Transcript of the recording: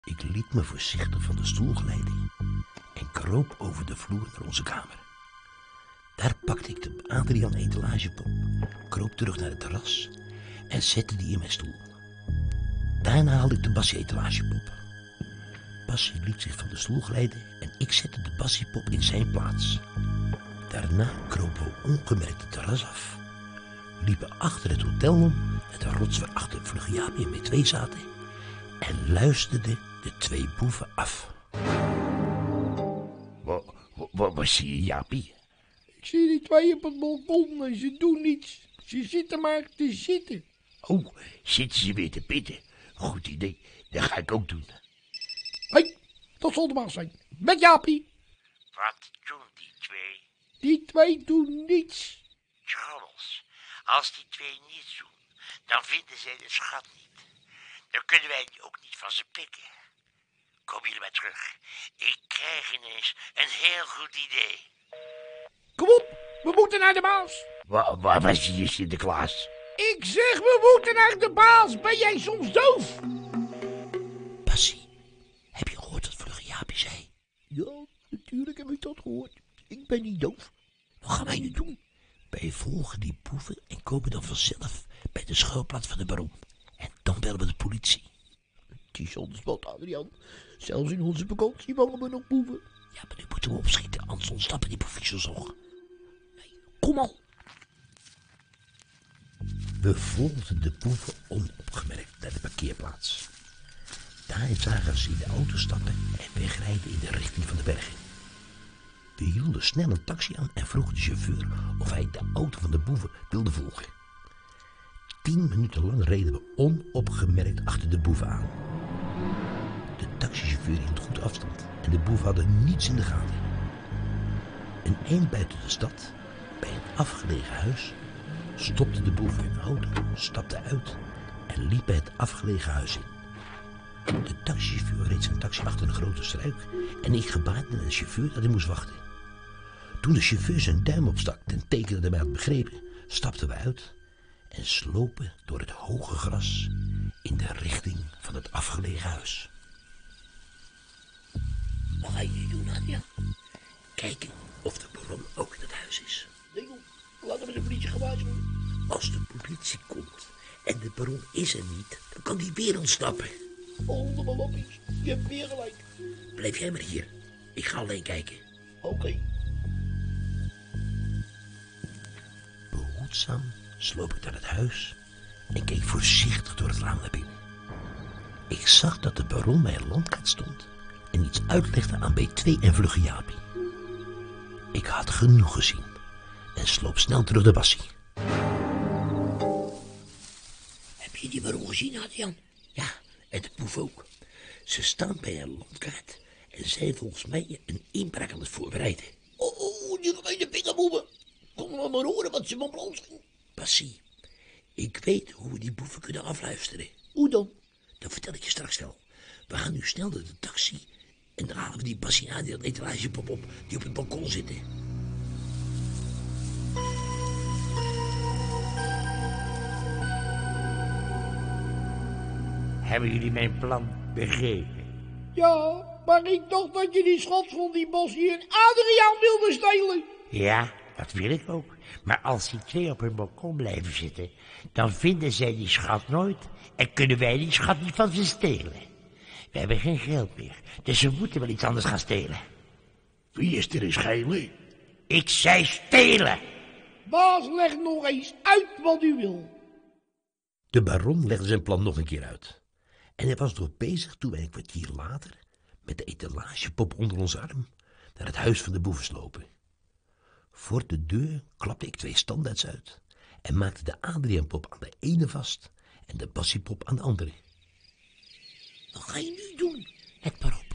Ik liet me voorzichtig van de stoel glijden en kroop over de vloer naar onze kamer. Daar pakte ik de Adriaan etalagepop, kroop terug naar het terras en zette die in mijn stoel. Daarna haalde ik de Bassie etalagepop. Bassie liet zich van de stoel glijden en ik zette de Bassiepop in zijn plaats. Daarna kropen we ongemerkt het terras af, liepen achter het hotel om, met de rots waarachter Vlugge Jaapie en B2 zaten, en luisterden de twee boeven af. Wat zie je, Jaapie? Ik zie die twee op het balkon en ze doen niets. Ze zitten maar te zitten. Oh, zitten ze weer te pitten? Goed idee, dat ga ik ook doen. Hé, dat zal de baas zijn. Met Jaapie. Wat doen die twee? Die twee doen niets. Trommels, als die twee niets doen, dan vinden zij de schat niet. Dan kunnen wij die ook niet van ze pikken. Kom jullie maar terug. Ik krijg ineens een heel goed idee. Kom op, we moeten naar de baas. Waar zie je Sinterklaas? Ik zeg, we moeten naar de baas. Ben jij soms doof? Bassie, heb je gehoord wat Vlugge Jaapie zei? Ja, natuurlijk heb ik dat gehoord. Ik ben niet doof. Wat gaan wij nu doen? Wij volgen die boeven en komen dan vanzelf bij de schuilplaats van de baron. En dan bellen we de politie. Het is anders wat, Adriaan. Zelfs in onze vakantie vangen we nog boeven. Ja, maar nu moeten we opschieten, anders ontsnappen die boefjes nog. Nee, kom al. We volgden de boeven onopgemerkt naar de parkeerplaats. Daar zagen ze in de auto stappen en wegrijden in de richting van de bergen. We hielden snel een taxi aan en vroegen de chauffeur of hij de auto van de boeven wilde volgen. 10 minuten lang reden we onopgemerkt achter de boeven aan. De taxichauffeur hield goed afstand en de boeven hadden niets in de gaten. Een eind buiten de stad, bij een afgelegen huis, stopte de boeven hun auto, stapte uit en liep bij het afgelegen huis in. De taxichauffeur reed zijn taxi achter een grote struik en ik gebaarde naar de chauffeur dat hij moest wachten. Toen de chauffeur zijn duim opstak ten teken dat hij had begrepen, stapten we uit en slopen door het hoge gras in de richting van het afgelegen huis. Wat ga je nu doen, Adriaan? Kijken of de baron ook in het huis is. Nee joh, laten we de politie gewaarschuwen. Als de politie komt en de baron is er niet, dan kan die weer ontsnappen. Allemaal loppies, je hebt meer gelijk. Blijf jij maar hier. Ik ga alleen kijken. Oké. Behoedzaam sloop ik naar het huis en keek voorzichtig door het raam naar binnen. Ik zag dat de baron bij een landkaart stond en iets uitlegde aan B2 en Vlugge Jaapie. Ik had genoeg gezien en sloop snel terug de Bassie. Heb je die baron gezien, Adriaan? Ja, en de boef ook. Ze staan bij een landkaart en zijn volgens mij een inbraak aan het voorbereiden. Oh, die gemeente pingaboeven. Kom maar horen wat ze van plan zijn. Bassie, ik weet hoe we die boeven kunnen afluisteren. Hoe dan? Dat vertel ik je straks wel. We gaan nu snel naar de taxi en dan halen we die Bassie en Adriaan etalagepop op die op het balkon zitten. Hebben jullie mijn plan begrepen? Ja, maar ik dacht dat je die schat van die Bassie en Adriaan wilde stelen. Ja, dat wil ik ook. Maar als die twee op hun balkon blijven zitten, dan vinden zij die schat nooit en kunnen wij die schat niet van ze stelen. We hebben geen geld meer, dus we moeten wel iets anders gaan stelen. Wie is er in schelen? Ik zei stelen! Baas, leg nog eens uit wat u wil. De baron legde zijn plan nog een keer uit. En hij was nog bezig toen wij een kwartier later, met de etalagepop onder ons arm, naar het huis van de boeven slopen. Voor de deur klapte ik 2 standaards uit en maakte de Adriaanpop aan de ene vast en de Bassiepop aan de andere. Wat ga je nu doen? Het parool